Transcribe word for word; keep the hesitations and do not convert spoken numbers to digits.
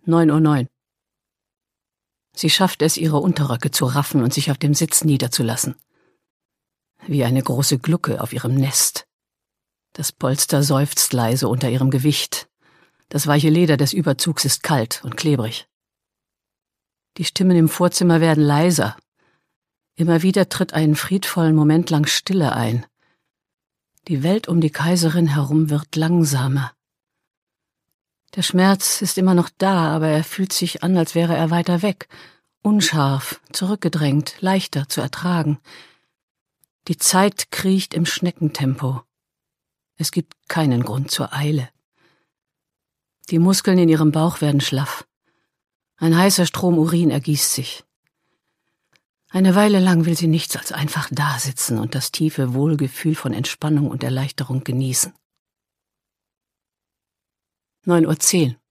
Neun Uhr neun. Sie schafft es, ihre Unterröcke zu raffen und sich auf dem Sitz niederzulassen. Wie eine große Glucke auf ihrem Nest. Das Polster seufzt leise unter ihrem Gewicht. Das weiche Leder des Überzugs ist kalt und klebrig. Die Stimmen im Vorzimmer werden leiser. Immer wieder tritt einen friedvollen Moment lang Stille ein. Die Welt um die Kaiserin herum wird langsamer. Der Schmerz ist immer noch da, aber er fühlt sich an, als wäre er weiter weg, unscharf, zurückgedrängt, leichter zu ertragen. Die Zeit kriecht im Schneckentempo. Es gibt keinen Grund zur Eile. Die Muskeln in ihrem Bauch werden schlaff. Ein heißer Strom Urin ergießt sich. Eine Weile lang will sie nichts als einfach dasitzen und das tiefe Wohlgefühl von Entspannung und Erleichterung genießen. Neun Uhr zehn.